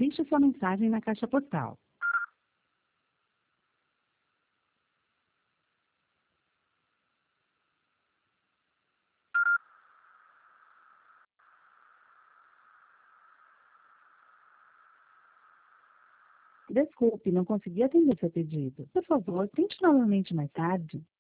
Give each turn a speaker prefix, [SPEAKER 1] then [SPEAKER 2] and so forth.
[SPEAKER 1] Deixe sua mensagem na caixa postal. Desculpe, não consegui atender seu pedido. Por favor, tente novamente mais tarde.